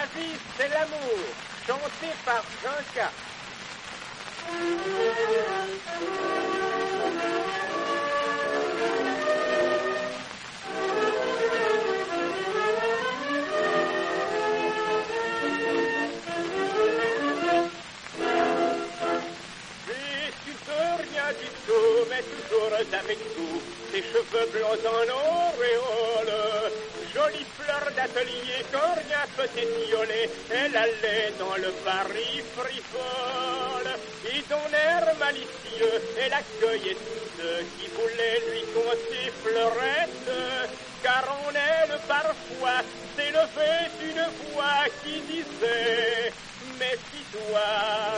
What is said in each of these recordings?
La vie, c'est l'amour, chanté par Jean K. Du tout, mais toujours avec tout, ses cheveux blancs en auréole, jolie fleur d'atelier, cornia pétiolée, elle allait dans le Paris frivole, et d'un air malicieux, elle accueillait tous ceux qui voulaient lui conter fleurette, car en elle parfois s'élevait une voix qui disait, méfie-toi,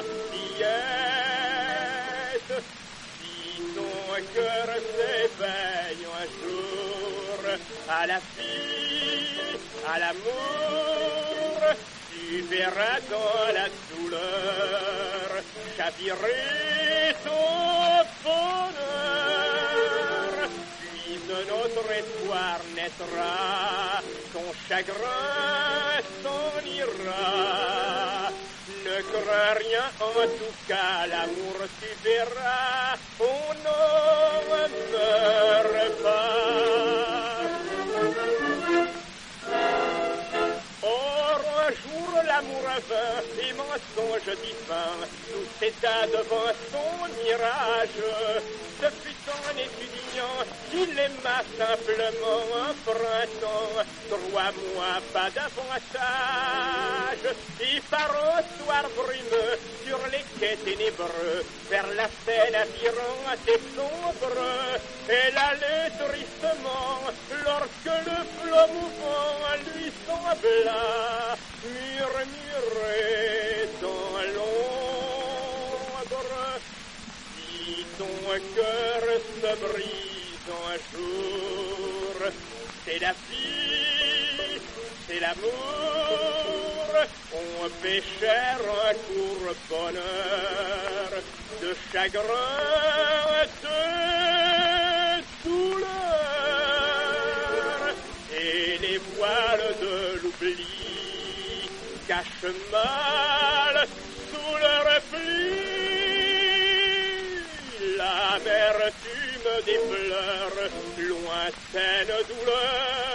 fillette. Ton cœur s'éveille un jour à la vie, à l'amour, tu verras dans la douleur chavirer ton bonheur. Puis un autre espoir naîtra, ton chagrin s'en ira. Ne crains rien, en tout cas, l'amour tu verras, on n'en meurt pas. Or, un jour, l'amour vint, et mensonge divin, tout s'état devant son mirage. Ce fut un étudiant qui l'aima simplement un printemps, 3 mois, pas davantage. Et par un soir brumeux, sur les quais ténébreux, vers la Seine attirante et sombre, elle allait tristement, lorsque le flot mouvant lui sembla murmurer dans l'ombre. Si ton cœur se brise un jour, c'est la vie, c'est l'amour, on péchère un court bonheur de chagrin, de douleur, et les voiles de l'oubli cachent mal sous le repli l'amertume des pleurs, lointaine douleur.